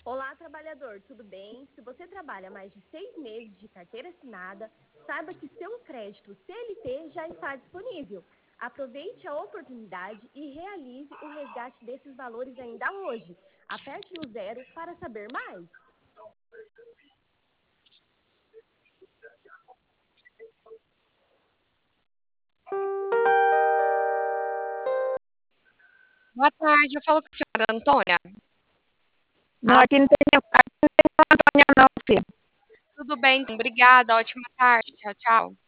Olá, trabalhador, tudo bem? Se você trabalha mais de 6 meses de carteira assinada, saiba que seu crédito CLT já está disponível. Aproveite a oportunidade e realize o resgate desses valores ainda hoje. Aperte no zero para saber mais. Boa tarde, eu falo com a senhora Antônia. Não, aqui não tem Antônia não, filho. Tudo bem, obrigada, ótima tarde, tchau, tchau.